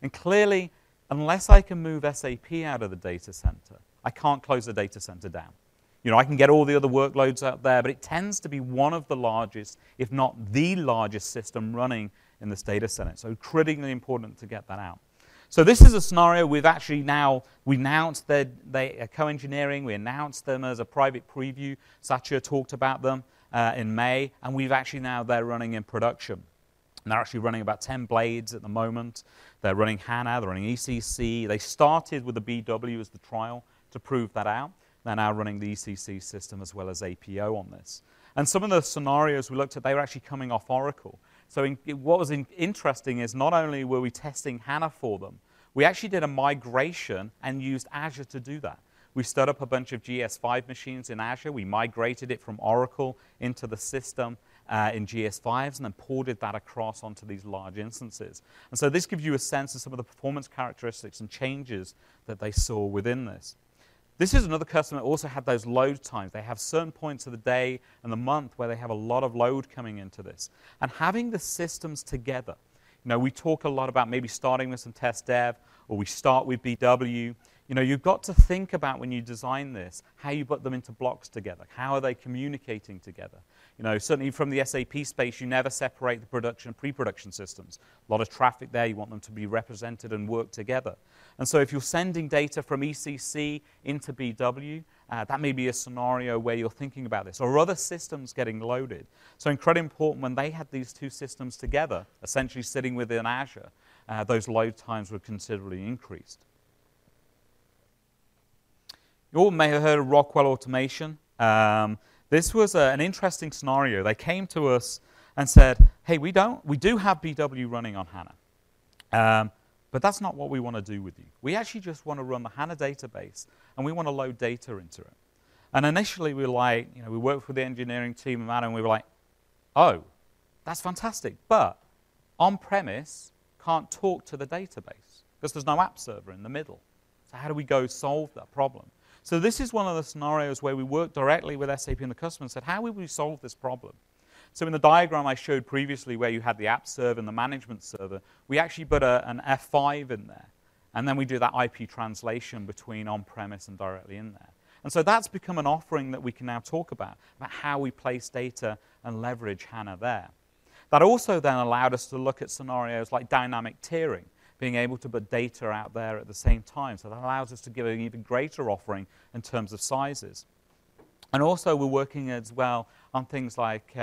And clearly, unless I can move SAP out of the data center, I can't close the data center down. I can get all the other workloads out there, but it tends to be one of the largest, if not the largest system running in this data center. So critically important to get that out. So this is a scenario we announced they are co-engineering. We announced them as a private preview. Satya talked about them in May, and they're running in production. And they're actually running about 10 blades at the moment. They're running HANA, they're running ECC. They started with the BW as the trial to prove that out. They're now running the ECC system as well as APO on this. And some of the scenarios we looked at, they were actually coming off Oracle. So what was interesting is not only were we testing HANA for them, we actually did a migration and used Azure to do that. We stood up a bunch of GS5 machines in Azure. We migrated it from Oracle into the system in GS5s and then ported that across onto these large instances. And so this gives you a sense of some of the performance characteristics and changes that they saw within this. This is another customer that also had those load times. They have certain points of the day and the month where they have a lot of load coming into this. And having the systems together, we talk a lot about maybe starting with some test dev, or we start with BW. You've got to think about when you design this, how you put them into blocks together. How are they communicating together? Certainly from the SAP space, you never separate the production and pre-production systems. A lot of traffic there, you want them to be represented and work together. And so if you're sending data from ECC into BW, that may be a scenario where you're thinking about this, or other systems getting loaded. So incredibly important when they had these two systems together, essentially sitting within Azure, those load times were considerably increased. You all may have heard of Rockwell Automation. This was an interesting scenario. They came to us and said, hey, we do have BW running on HANA, but that's not what we want to do with you. We actually just want to run the HANA database, and we want to load data into it. And initially, we were like, we worked with the engineering team and we were like, oh, that's fantastic, but on-premise can't talk to the database because there's no app server in the middle. So how do we go solve that problem? So this is one of the scenarios where we worked directly with SAP and the customer and said, how would we solve this problem? So in the diagram I showed previously where you had the app server and the management server, we actually put an F5 in there. And then we do that IP translation between on-premise and directly in there. And so that's become an offering that we can now talk about how we place data and leverage HANA there. That also then allowed us to look at scenarios like dynamic tiering, being able to put data out there at the same time. So that allows us to give an even greater offering in terms of sizes. And also we're working as well on things like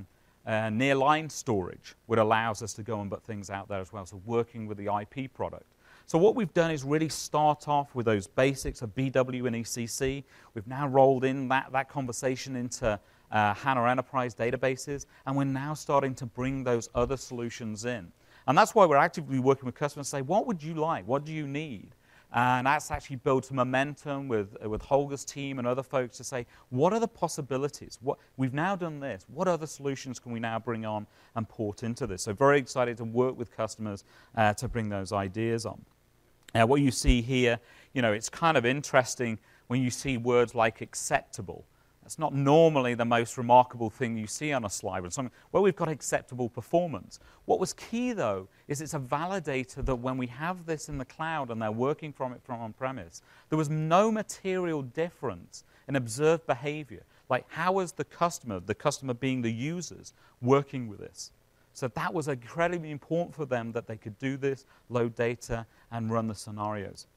near-line storage, which allows us to go and put things out there as well, so working with the IP product. So what we've done is really start off with those basics of BW and ECC. We've now rolled in that conversation into HANA Enterprise databases, and we're now starting to bring those other solutions in. And that's why we're actively working with customers to say, what would you like? What do you need? And that's actually built momentum with Holger's team and other folks to say, what are the possibilities? We've now done this. What other solutions can we now bring on and port into this? So very excited to work with customers to bring those ideas on. What you see here, it's kind of interesting when you see words like acceptable. That's not normally the most remarkable thing you see on a slide. Well, we've got acceptable performance. What was key, though, is it's a validator that when we have this in the cloud and they're working from it from on-premise, there was no material difference in observed behavior. Like, how is the customer being the users, working with this? So that was incredibly important for them that they could do this, load data, and run the scenarios.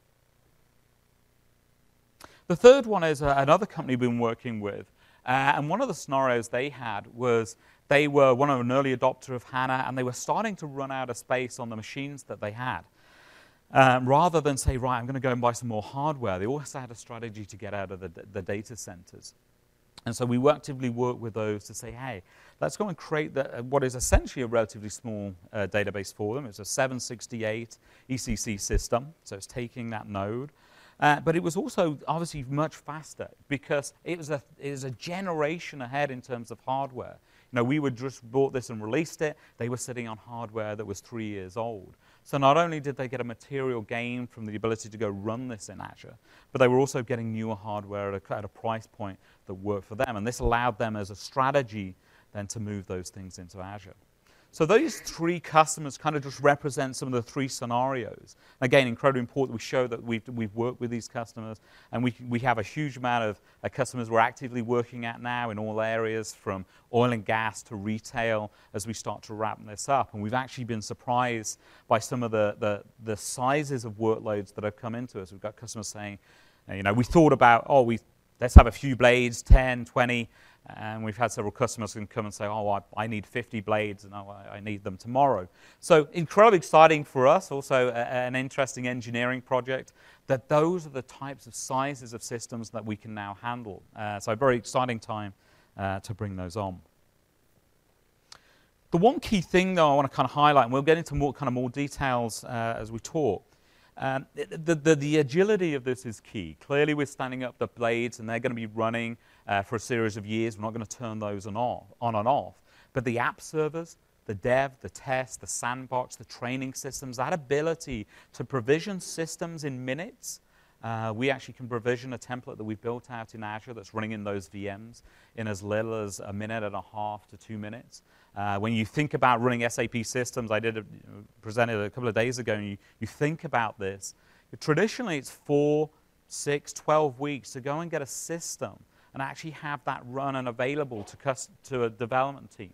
The third one is another company we've been working with. And one of the scenarios they had was they were an early adopter of HANA, and they were starting to run out of space on the machines that they had. Rather than say, right, I'm going to go and buy some more hardware, they also had a strategy to get out of the data centers. And so we actively work with those to say, hey, let's go and create what is essentially a relatively small database for them. It's a 768 ECC system, so it's taking that node. But it was also obviously much faster because it was a generation ahead in terms of hardware. We would just bought this and released it. They were sitting on hardware that was 3 years old. So not only did they get a material gain from the ability to go run this in Azure, but they were also getting newer hardware at a price point that worked for them. And this allowed them as a strategy then to move those things into Azure. So those 3 customers kind of just represent some of the 3 scenarios. Again, incredibly important that we show that we've worked with these customers, and we have a huge amount of customers we're actively working at now in all areas, from oil and gas to retail, as we start to wrap this up. And we've actually been surprised by some of the sizes of workloads that have come into us. We've got customers saying, we thought about, let's have a few blades, 10, 20, and we've had several customers who can come and say, I need 50 blades, and I need them tomorrow. So incredibly exciting for us, also an interesting engineering project, that those are the types of sizes of systems that we can now handle. So a very exciting time to bring those on. The one key thing, though, I want to kind of highlight, and we'll get into more details as we talk. The agility of this is key. Clearly, we're standing up the blades, and they're going to be running for a series of years. We're not going to turn those on and off. But the app servers, the dev, the test, the sandbox, the training systems, that ability to provision systems in minutes. We actually can provision a template that we've built out in Azure that's running in those VMs in as little as 1.5 minutes to 2 minutes. When you think about running SAP systems, I presented a couple of days ago, and you think about this. Traditionally, it's 4, 6, 12 weeks to go and get a system and actually have that run and available to a development team.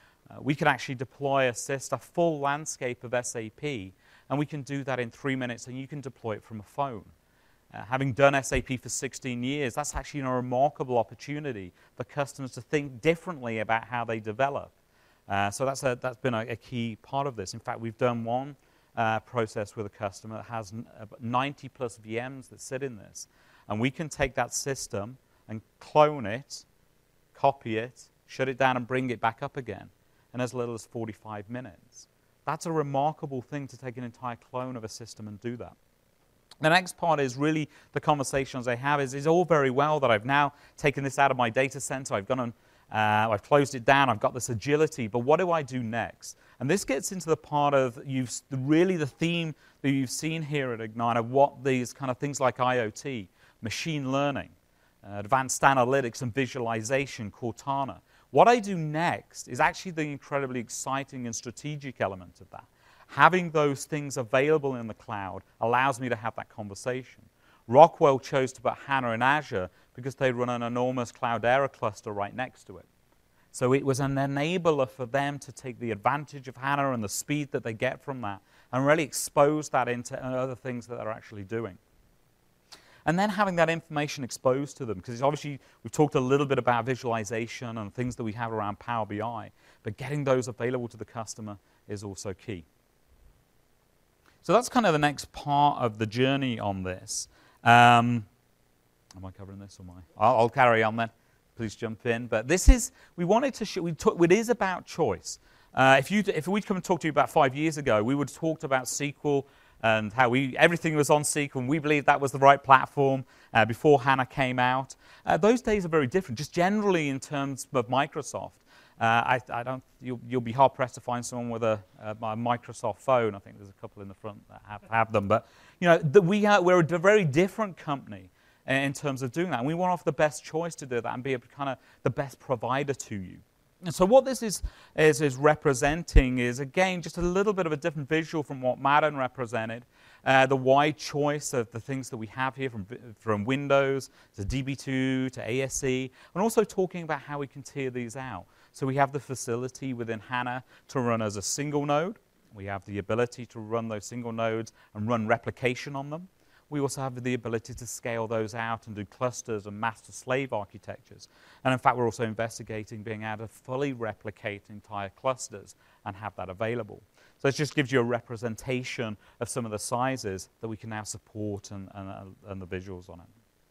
We can actually deploy a full landscape of SAP, and we can do that in 3 minutes, and you can deploy it from a phone. Having done SAP for 16 years, that's actually a remarkable opportunity for customers to think differently about how they develop. So that's been a key part of this. In fact, we've done one process with a customer that has 90 plus VMs that sit in this. And we can take that system and clone it, copy it, shut it down, and bring it back up again in as little as 45 minutes. That's a remarkable thing, to take an entire clone of a system and do that. The next part is really the conversations I have is all very well that I've now taken this out of my data center. I've gone and I've closed it down. I've got this agility. But what do I do next? And this gets into the part of really the theme that you've seen here at Ignite of what these kind of things like IoT, machine learning, advanced analytics and visualization, Cortana. What I do next is actually the incredibly exciting and strategic element of that. Having those things available in the cloud allows me to have that conversation. Rockwell chose to put HANA in Azure because they run an enormous Cloudera cluster right next to it. So it was an enabler for them to take the advantage of HANA and the speed that they get from that and really expose that into other things that they're actually doing. And then having that information exposed to them, because obviously we've talked a little bit about visualization and things that we have around Power BI, but getting those available to the customer is also key. So that's kind of the next part of the journey on this. Am I covering this or am I? I'll carry on then. Please jump in. But this is, we wanted to show, it is about choice. If we'd come and talk to you about 5 years ago, we would have talked about SQL and how everything was on SQL, and we believed that was the right platform before HANA came out. Those days are very different, just generally in terms of Microsoft. You'll be hard pressed to find someone with a Microsoft phone. I think there's a couple in the front that have them. But we're a very different company in terms of doing that. And we want to offer the best choice to do that and be kind of the best provider to you. And so what this is representing is, again, just a little bit of a different visual from what Madden represented. The wide choice of the things that we have here, from Windows to DB2 to ASE, and also talking about how we can tier these out. So we have the facility within HANA to run as a single node. We have the ability to run those single nodes and run replication on them. We also have the ability to scale those out and do clusters and master-slave architectures. And in fact, we're also investigating being able to fully replicate entire clusters and have that available. So it just gives you a representation of some of the sizes that we can now support and the visuals on it.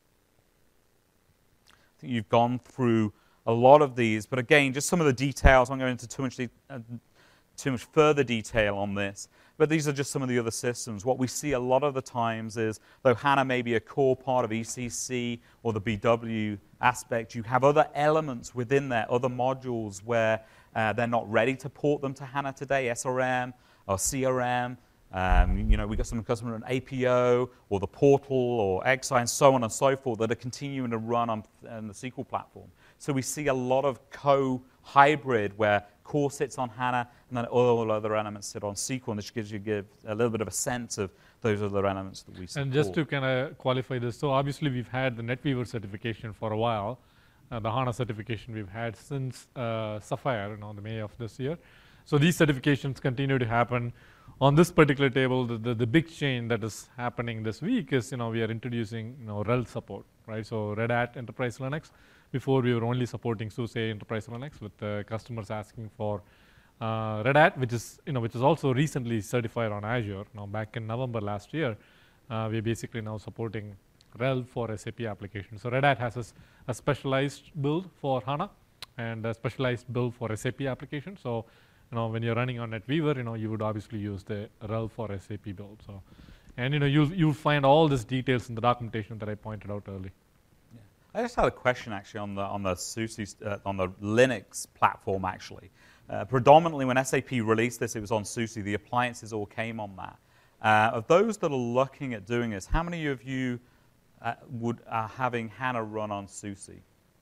I think you've gone through a lot of these, but again, just some of the details. I'm going to go into too much further detail on this, but these are just some of the other systems. What we see a lot of the times is, though HANA may be a core part of ECC or the BW aspect, you have other elements within there, other modules where they're not ready to port them to HANA today, SRM or CRM. We got some customer on APO or the portal or XI and so on and so forth that are continuing to run on the SQL platform. So we see a lot of co-hybrid where core sits on HANA and then all other elements sit on SQL, and this gives you a little bit of a sense of those other elements that we support. And just to kind of qualify this, so obviously we've had the NetWeaver certification for a while. The HANA certification we've had since Sapphire, the May of this year. So these certifications continue to happen. On this particular table, the big change that is happening this week is, we are introducing, RHEL support, right? So Red Hat Enterprise Linux. Before we were only supporting SUSE Enterprise Linux, with customers asking for Red Hat, which is also recently certified on Azure. Now, back in November last year, we're basically now supporting RHEL for SAP applications. So Red Hat has a specialized build for HANA and a specialized build for SAP applications. So, when you're running on NetWeaver, you would obviously use the RHEL for SAP build. So, and you'll find all these details in the documentation that I pointed out earlier. I just had a question actually on the SUSE, on the Linux platform actually. Predominantly when SAP released this, it was on SUSE. The appliances all came on that. Of those that are looking at doing this, how many of you are having HANA run on SUSE?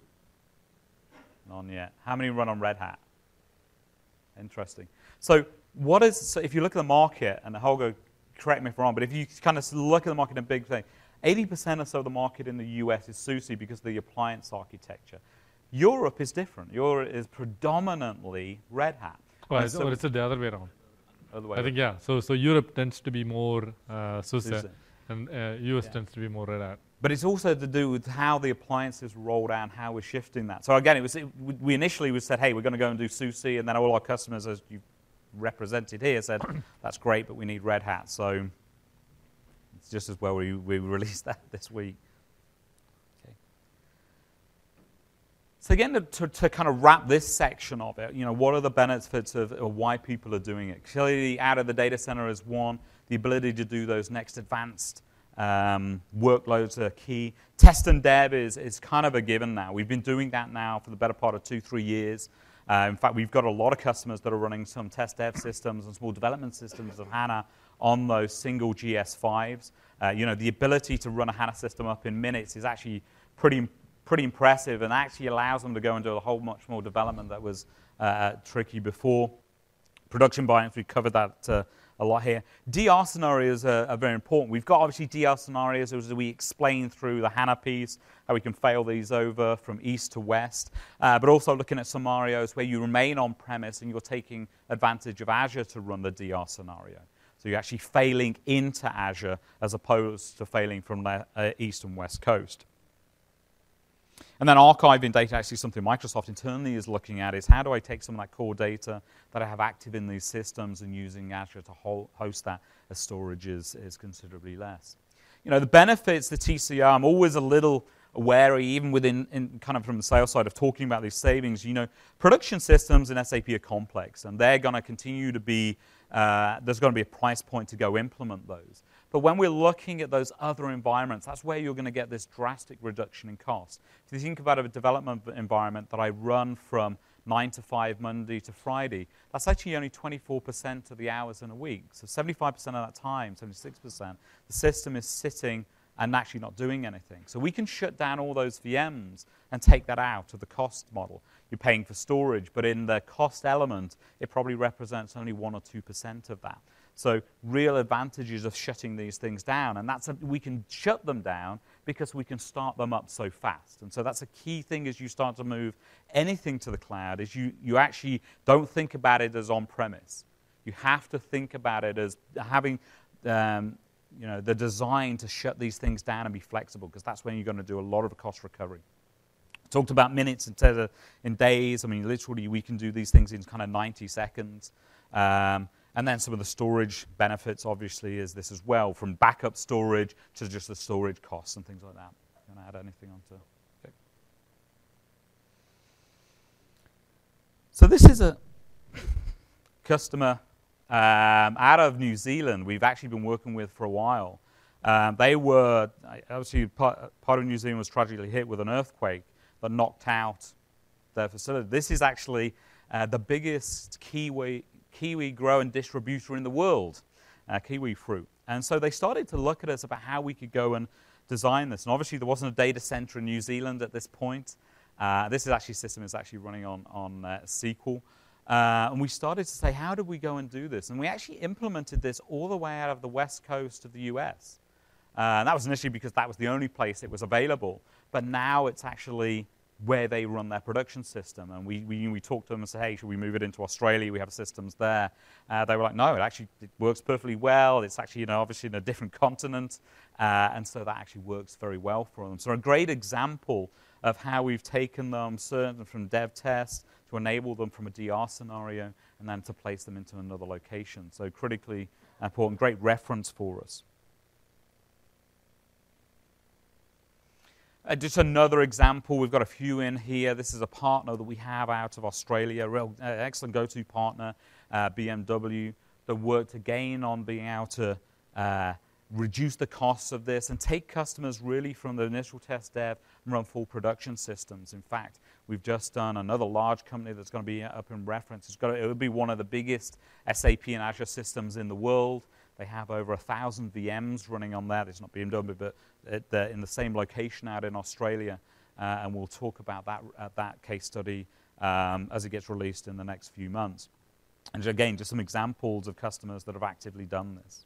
None yet. How many run on Red Hat? Interesting. So if you look at the market, and Holger, correct me if I'm wrong, but if you kind of look at the market in a big thing, 80% or so of the market in the US is SUSE because of the appliance architecture. Europe is different. Europe is predominantly Red Hat. Well, it's the other way around. Other way I think, yeah. So Europe tends to be more SUSE, and US tends to be more Red Hat. But it's also to do with how the appliances rolled out and how we're shifting that. So again, we initially said, hey, we're going to go and do SUSE, and then all our customers, as you represented here, said, that's great, but we need Red Hat. So it's just as well we released that this week. Okay. So again, to kind of wrap this section of it, what are the benefits of why people are doing it? Clearly, out of the data center is one. The ability to do those next advanced workloads are key. Test and dev is kind of a given now. We've been doing that now for the better part of 2-3 years. In fact, we've got a lot of customers that are running some test dev systems and small development systems of HANA on those single GS5s. The ability to run a HANA system up in minutes is actually pretty impressive, and actually allows them to go and do a whole much more development that was tricky before. Production bindings, we covered that a lot here. DR scenarios are very important. We've got obviously DR scenarios as we explain through the HANA piece, how we can fail these over from east to west, but also looking at scenarios where you remain on premise and you're taking advantage of Azure to run the DR scenario. So you're actually failing into Azure as opposed to failing from the east and west coast. And then archiving data, actually something Microsoft internally is looking at, is how do I take some of that core data that I have active in these systems and using Azure to host that as storage is considerably less. The benefits, the TCO, I'm always a little wary, even within kind of from the sales side, of talking about these savings. Production systems in SAP are complex, and they're going to continue to be, there's going to be a price point to go implement those. But when we're looking at those other environments, that's where you're going to get this drastic reduction in cost. If you think about a development environment that I run from 9 to 5, Monday to Friday, that's actually only 24% of the hours in a week. So 75% of that time, 76%, the system is sitting and actually not doing anything. So we can shut down all those VMs and take that out of the cost model. You're paying for storage, but in the cost element, it probably represents only 1 or 2% of that. So real advantages of shutting these things down, and we can shut them down because we can start them up so fast. And so that's a key thing as you start to move anything to the cloud, is you actually don't think about it as on-premise. You have to think about it as having the design to shut these things down and be flexible, because that's when you're going to do a lot of cost recovery. I talked about minutes instead of in days. I mean, literally, we can do these things in kind of 90 seconds. And then some of the storage benefits, obviously, is this as well, from backup storage to just the storage costs and things like that. You want to add anything onto? Okay. So this is a customer out of New Zealand we've actually been working with for a while. They were, obviously, part of New Zealand was tragically hit with an earthquake that knocked out their facility. This is actually the biggest kiwi grower and distributor in the world, kiwi fruit. And so they started to look at us about how we could go and design this. And obviously there wasn't a data center in New Zealand at this point. This is actually system is actually running on SQL. And we started to say, how do we go and do this? And we actually implemented this all the way out of the west coast of the US. And that was initially because that was the only place it was available. But now it's actually where they run their production system. And we talked to them and said, hey, should we move it into Australia? We have systems there. They were like, no, it works perfectly well. It's actually, obviously in a different continent. And so that actually works very well for them. So a great example of how we've taken them certain from dev test to enable them from a DR scenario and then to place them into another location. So critically important, great reference for us. Just another example, we've got a few in here. This is a partner that we have out of Australia, real excellent go-to partner, BMW, that worked again on being able to reduce the costs of this and take customers really from the initial test dev and run full production systems. In fact, we've just done another large company that's going to be up in reference. It would be one of the biggest SAP and Azure systems in the world. They have over 1,000 VMs running on that. It's not BMW, but they're in the same location out in Australia. And we'll talk about that case study as it gets released in the next few months. And again, just some examples of customers that have actively done this.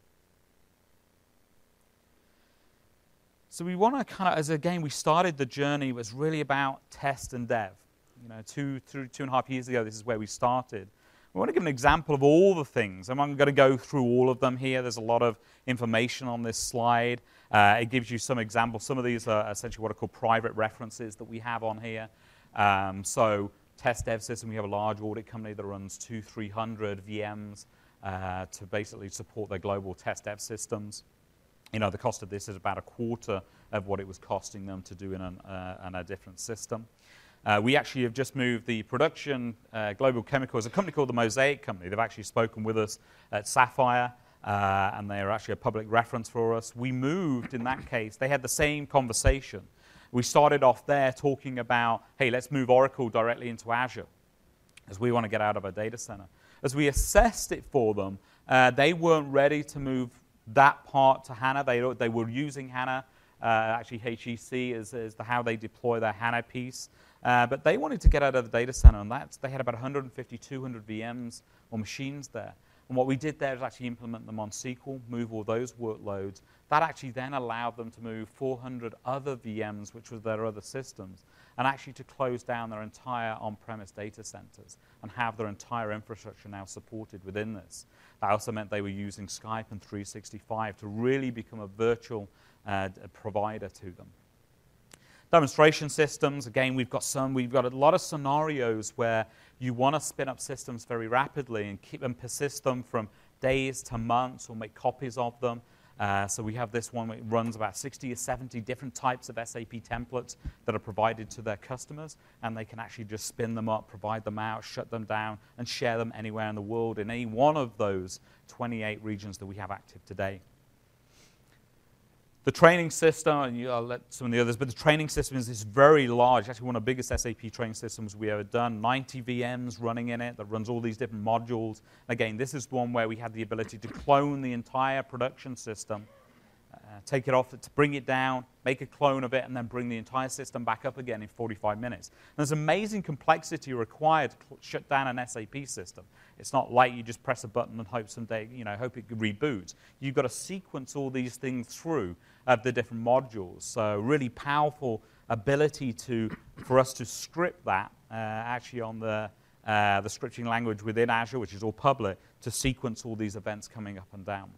So we want to kind of, as again, we started the journey, it was really about test and dev. 2.5 years ago, this is where we started. We want to give an example of all the things. I'm not going to go through all of them here. There's a lot of information on this slide. It gives you some examples. Some of these are essentially what are called private references that we have on here. So test dev system, we have a large audit company that runs 200-300 VMs to basically support their global test dev systems. The cost of this is about a quarter of what it was costing them to do in a different system. We actually have just moved the production, Global Chemicals, a company called the Mosaic Company. They've actually spoken with us at Sapphire, and they are actually a public reference for us. We moved, in that case, they had the same conversation. We started off there talking about, hey, let's move Oracle directly into Azure, as we want to get out of our data center. As we assessed it for them, they weren't ready to move that part to HANA. They were using HANA. Actually, HEC is how they deploy their HANA piece. But they wanted to get out of the data center, and they had about 150, 200 VMs or machines there. And what we did there is actually implement them on SQL, move all those workloads. That actually then allowed them to move 400 other VMs, which were their other systems, and actually to close down their entire on-premise data centers and have their entire infrastructure now supported within this. That also meant they were using Skype and 365 to really become a virtual provider to them. Demonstration systems, again, we've got a lot of scenarios where you want to spin up systems very rapidly and keep them, persist them from days to months or make copies of them. So we have this one that runs about 60 or 70 different types of SAP templates that are provided to their customers, and they can actually just spin them up, provide them out, shut them down, and share them anywhere in the world in any one of those 28 regions that we have active today. The training system, and I'll let some of the others, but the training system is very large. Actually, one of the biggest SAP training systems we ever done. 90 VMs running in it that runs all these different modules. Again, this is one where we had the ability to clone the entire production system, take it off, to bring it down, make a clone of it, and then bring the entire system back up again in 45 minutes. And there's amazing complexity required to shut down an SAP system. It's not like you just press a button and hope someday, hope it reboots. You've got to sequence all these things through the different modules. So really powerful ability for us to script that actually on the scripting language within Azure, which is all public, to sequence all these events coming up and down.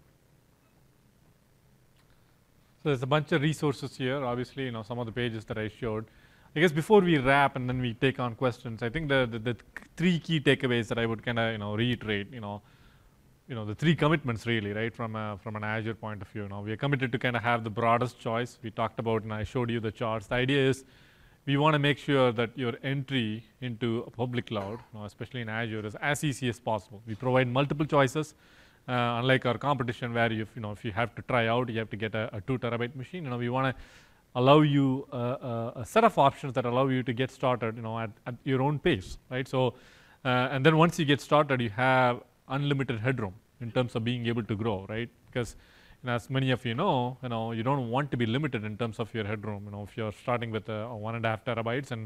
So there's a bunch of resources here. Obviously, some of the pages that I showed. I guess before we wrap and then we take on questions, I think the three key takeaways that I would kind of reiterate. The three commitments really, right, from an Azure point of view. We are committed to kind of have the broadest choice. We talked about, and I showed you the charts. The idea is we want to make sure that your entry into a public cloud, especially in Azure, is as easy as possible. We provide multiple choices. Unlike our competition, where if you have to try out, you have to get a 2 terabyte machine. We want to allow you a set of options that allow you to get started, at your own pace, right? So, and then once you get started, you have unlimited headroom in terms of being able to grow, right? Because as many of you know, you don't want to be limited in terms of your headroom. If you're starting with 1.5 terabytes and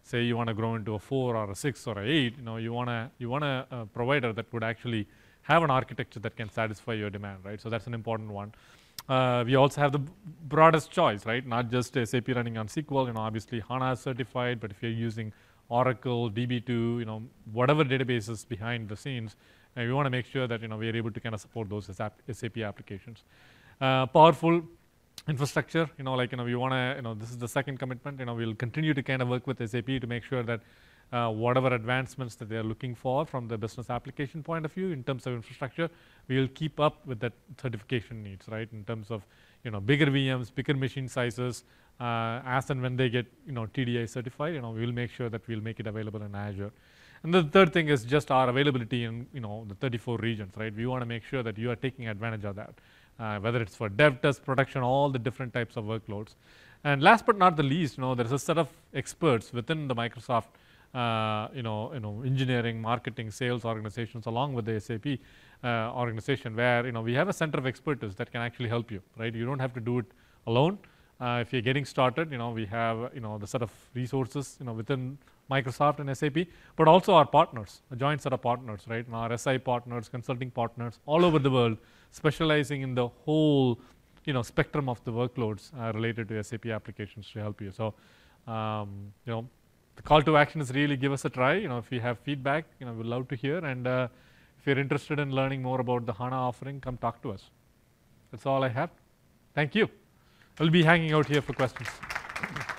say you want to grow into a 4 or a 6 or a 8, you want a provider that would actually have an architecture that can satisfy your demand, right? So that's an important one. We also have the broadest choice, right? Not just SAP running on SQL, obviously HANA is certified, but if you're using Oracle, DB2, whatever databases behind the scenes, we want to make sure that, we are able to kind of support those SAP applications. Powerful infrastructure, we want to, this is the second commitment, we'll continue to kind of work with SAP to make sure that whatever advancements that they're looking for from the business application point of view in terms of infrastructure, we'll keep up with that certification needs, right? In terms of, bigger VMs, bigger machine sizes, as and when they get, TDI certified, we'll make sure that we'll make it available in Azure. And the third thing is just our availability in, the 34 regions, right? We want to make sure that you are taking advantage of that, whether it's for dev, test, production, all the different types of workloads. And last but not the least, there's a set of experts within the Microsoft engineering, marketing, sales organizations, along with the SAP organization, where we have a center of expertise that can actually help you, right? You don't have to do it alone. If you're getting started, we have the set of resources within Microsoft and SAP, but also our partners, a joint set of partners, right? And our SI partners, consulting partners all over the world, specializing in the whole spectrum of the workloads related to SAP applications to help you. So the call to action is really give us a try. If you have feedback, we'd love to hear. And if you're interested in learning more about the HANA offering, come talk to us. That's all I have. Thank you. I'll be hanging out here for questions.